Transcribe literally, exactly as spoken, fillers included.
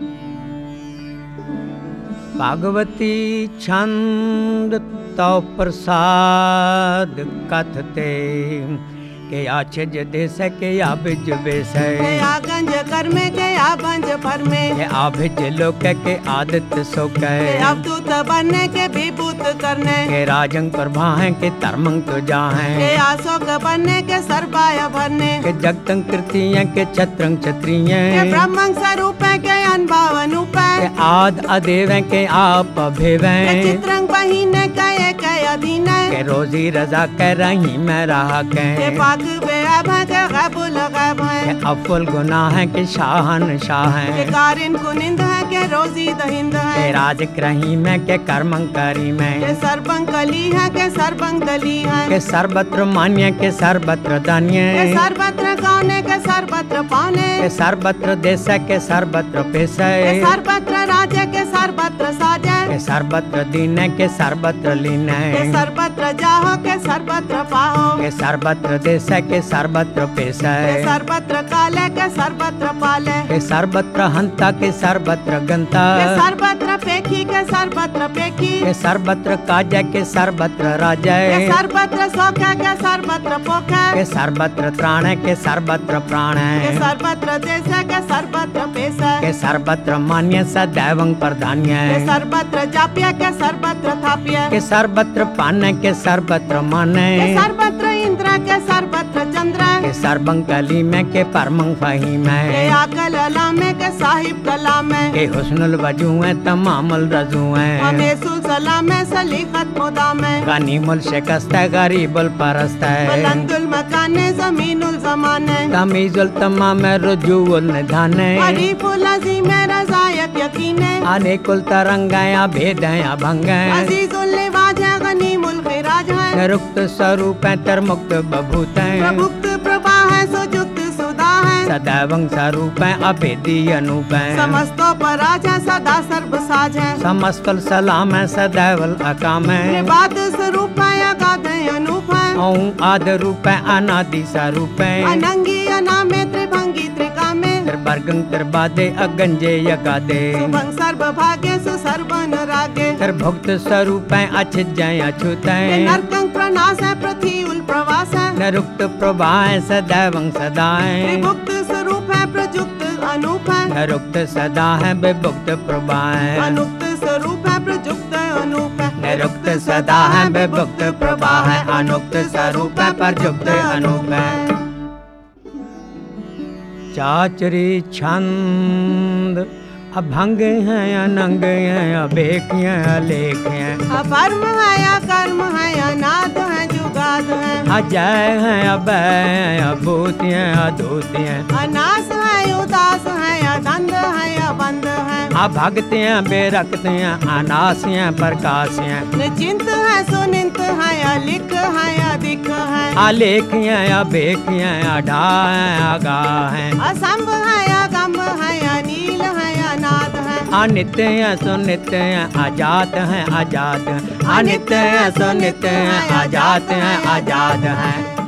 भागवती छंद तो प्रसाद कथते के आछज देश के आभिज बेस के आगंज कर्मे के आभंज फरमे के आभिज लोक के आदित सोक के अवधूत बनने के विभूत करने के राजंग प्रभा है के धर्मंग तुजा है के आशोक बनने के सर्वाय भरने के जगतंग कृतिय के छत्रंग क्षत्रिय के ब्रह्मंग स्वरूप के अनुभव अनूप के आद अदेव के आप अभिव के चित्रंग बहिने के के अधीन के रोजी रजा के रही मैं रहा के के बे अभय के गबुल गब है के अफुल गुनाह है के शाहन शाह के है कारिन कुनिंद है के रोजी दहिंद है के राज रही में के कर्मंग करी में के सर्वंग कली है के सर्वंग दली है के सर्वत्र मान्य के सर्वत्र के दान्य सर्वत्र गाने के सर्वत्र पाने के सर्वत्र देश के सर्वत्र पेश के सर्वत्र राज्य के सर्वत्र साजे के सर्वत्र दीन के सर्वत्र लीन के सर्वत्र जाहो के सर्वत्र पाहो के सर्वत्र देश के सर्वत्र पेश के सर्वत्र काले के सर्वत्र पाले के सर्वत्र हंता के सर्वत्र गंता के सर्वत्र पेखी के सर्वत्र पेखी के सर्वत्र काज के सर्वत्र के राजय सर्वत्र सोखे के सर्वत्र पोखे के सर्वत्र त्राण के सर्वत्र प्राण के सर्वत्र देश के सर्वत्र पेश के सर्वत्र मान्य सदैवं प्रधान्य के सर्वत्र जाप्य के सर्वत्र थाप्य के सर्वत्र पान के सर्वत्र मान के सर्वत्र इंद्र के सर्वत्र चंद्र के सर्वं कली में के परमं फहीम के आकल अला में के साहिब कला में के हुस्नुल वजू है तमामुल रजू है हमें सुलसला में सलीखत मुदा में गनीमुल शिकस्त है गरीबुल परस्त है बुलंदुल मकाने जमीनुल जमाने तमीजुल तमाम रुजूउल निधान बड़ी फुलजी में रजायक यकीने अनेकुल तरंग या भेद या भंग अजीजुल निवाज है गनीमुल खिराज है रुक्त स्वरूप है तर मुक्त बभूत है प्रभुक्त प्रभा है सुजुक्त सुधा है सदैवं स्वरूप है अभेदी अनूप है समस्तो पराज है सदा सर्व साज है समस्तल सलाम है सदैवल अकाम है त्रिपाद स्वरूप है अगाध है अनूप है ओं आद रूप है अनादि स्वरूप है अनंगी अनामे त्रिभंगी त्रिकामे त्रिवर्गं त्रिबादे अगंजे यगादे सुभंग सर्व भाग्य सुसर्वन रागे त्रिभुक्त स्वरूप है अछिजय अछूत के है नरकंग प्रनाश है पृथ्वी उल प्रवास है नरुक्त प्रभा है सदैवं सदा है त्रिभुक्त स्वरूप है प्रजुक्त अनूप है नरुक्त सदा है विभुक्त प्रभा है अनुक्त स्वरूप है प्रजुक्त अनूप है निरुक्त सदा है विभुक्त प्रभा है अनुक्त स्वरूप है प्रजुक्त अनूप है चाचरी छंद अभंग हैं अनंग हैं अभेक हैं अलेख हैं अपर्म है या कर्म है या नाद है जुगाद है अजय हैं अभय हैं अभूत हैं अधूत हैं अनास है उदास है या धंध है या बंद है अभक्त हैं बेरक्त हैं अनास हैं प्रकाश हैं निचिंत है सुनिंत है या लिख है या दिख है अलेख हैं अभेक हैं अढा हैं आगा हैं असंभ है या गंभ है या नील है या नाद है अनित्य हैं सुनित्य हैं अजात हैं आजाद हैं अनित्य हैं सुनित्य हैं अजात हैं आजाद हैं